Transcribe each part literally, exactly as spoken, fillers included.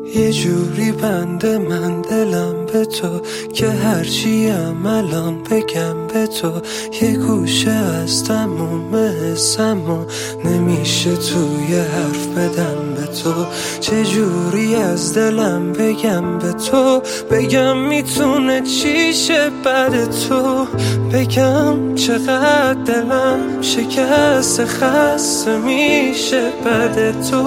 یه جوری بنده من دلم به تو که هرچیم الان بگم به تو، یه گوشه از تموم حسم و نمیشه توی حرف بدم به تو. چه جوری از دلم بگم به تو، بگم میتونه چیشه بعد تو، بگم چقدر دلم شکست خسته میشه بعد تو.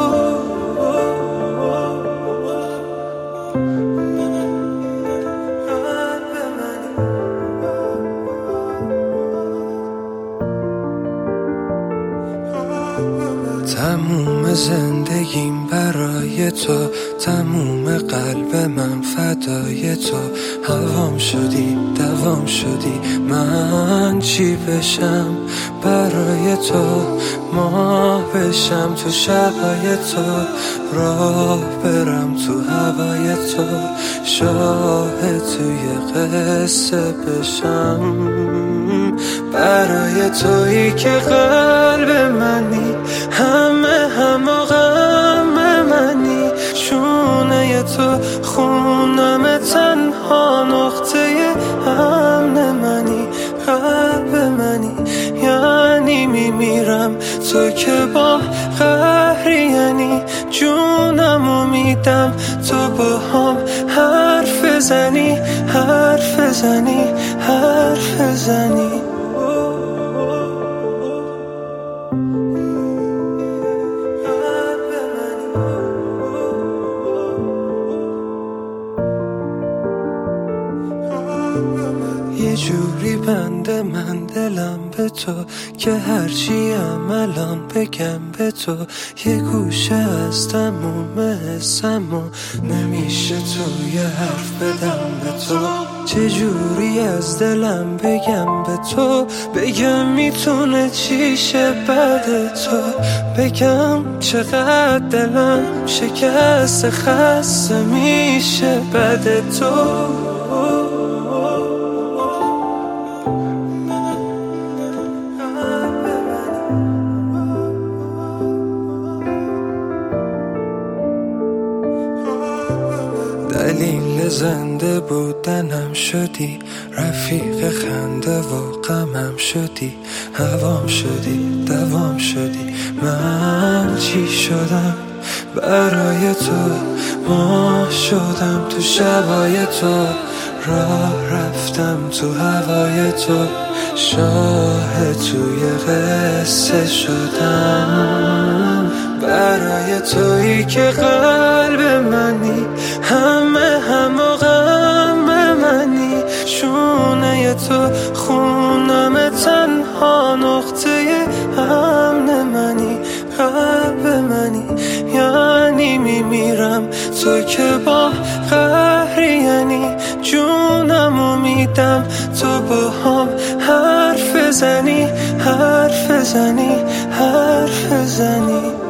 تموم زندگیم برای تو، تموم قلب من فدای تو. هوام شدی دوام شدی، من چی بشم برای تو؟ ماه بشم تو شبای تو، راه برم تو هوای تو، شاهد توی قصه بشم برای تویی که قلب منی، همه همه غم منی، شونه تو خونم تنها نقطه امن منی، قلب منی یعنی میمیرم تو که با قهری، یعنی جونمو میدم تو با هم حرف زنی حرف زنی حرف زنی. یه جوری بنده من دلم به تو که هرچیم الان بگم به تو، یه گوشه از تموم حسم و نمیشه توی حرف بدم به تو. چه جوری از دلم بگم به تو، بگم میتونه چیشه بعد تو، بگم چقدر دلم شکست خسته میشه بعد تو. دلیل زنده بودنم شدی، رفیق خنده و غمم شدی، هوام شدی دوام شدی، من چی شدم برای تو؟ ماه شدم تو شبای تو، راه رفتم تو هوای تو، شاهد توی قصه شدم برای تویی که قلب منی، همه همه غم منی، شونه تو خونم تنها نقطه امن منی، قلب منی یعنی میمیرم تو که با قهری، یعنی جونمو میدم تو با هم حرف زنی حرف زنی حرف زنی.